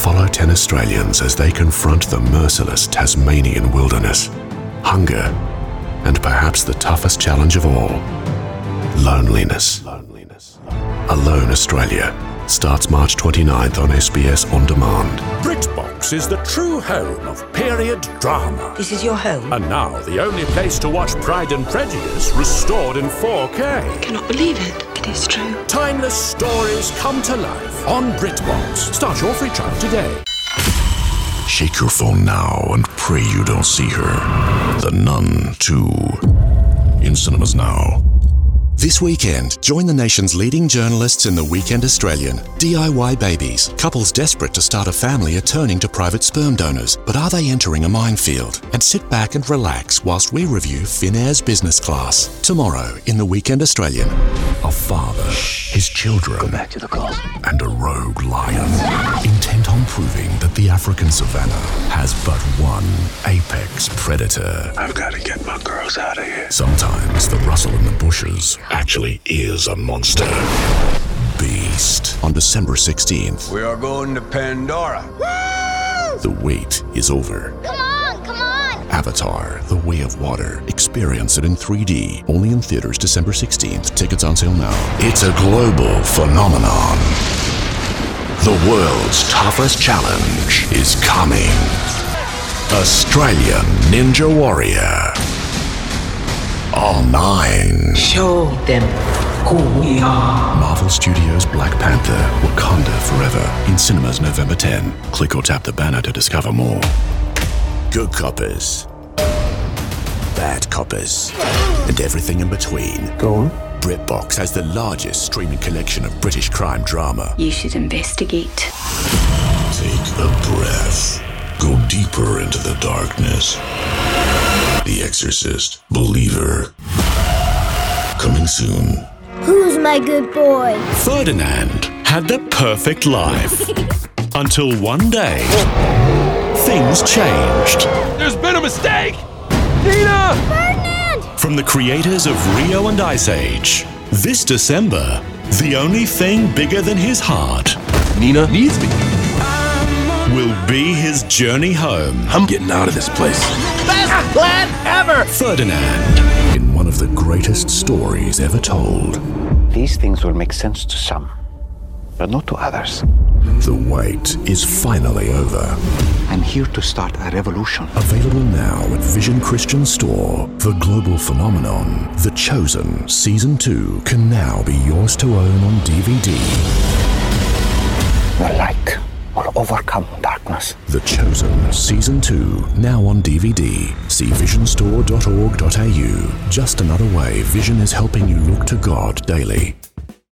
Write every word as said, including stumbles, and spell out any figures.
Follow ten Australians as they confront the merciless Tasmanian wilderness, hunger, and perhaps the toughest challenge of all, loneliness. Loneliness. Alone Australia starts March twenty-ninth on S B S On Demand. BritBox is the true home of period drama. This is your home? And now the only place to watch Pride and Prejudice restored in four K. I cannot believe it. It is true. Timeless stories come to life on BritBox. Start your free trial today. Shake your phone now and pray you don't see her. The Nun two. In cinemas now. This weekend, join the nation's leading journalists in The Weekend Australian. D I Y babies. Couples desperate to start a family are turning to private sperm donors, but are they entering a minefield? And sit back and relax whilst we review Finnair's Business Class. Tomorrow in The Weekend Australian. A father, his children, Go back to the closet. and a rogue lion, intent on proving that the African savannah has but one apex predator. I've got to get my girls out of here. Sometimes the rustle in the bushes actually is a monster. Beast. On December sixteenth, We are going to Pandora. the wait is over. Come on, come on! Avatar, The Way of Water. Experience it in three D. Only in theaters December sixteenth. Tickets on sale now. It's a global phenomenon. The world's toughest challenge is coming. Australian Ninja Warrior. All nine. Show them who we are. Marvel Studios' Black Panther, Wakanda Forever. In cinemas November tenth. Click or tap the banner to discover more. Good coppers. Bad coppers. And everything in between. Go on. BritBox has the largest streaming collection of British crime drama. You should investigate. Take a breath. Go deeper into the darkness. The Exorcist. Believer. Coming soon. Who's my good boy? Ferdinand had the perfect life. Until one day, things changed. There's been a mistake! Nina! Ferdinand! From the creators of Rio and Ice Age, this December, the only thing bigger than his heart Nina needs me. will be his journey home. I'm getting out of this place. Best plan ever! Ferdinand. In one of the greatest stories ever told, These things will make sense to some, but not to others. the wait is finally over. I'm here to start a revolution. Available now at Vision Christian Store. The global phenomenon, The Chosen, Season two, can now be yours to own on D V D. The light will overcome darkness. The Chosen, Season two, now on D V D. See vision store dot org dot a u. Just another way Vision is helping you look to God daily.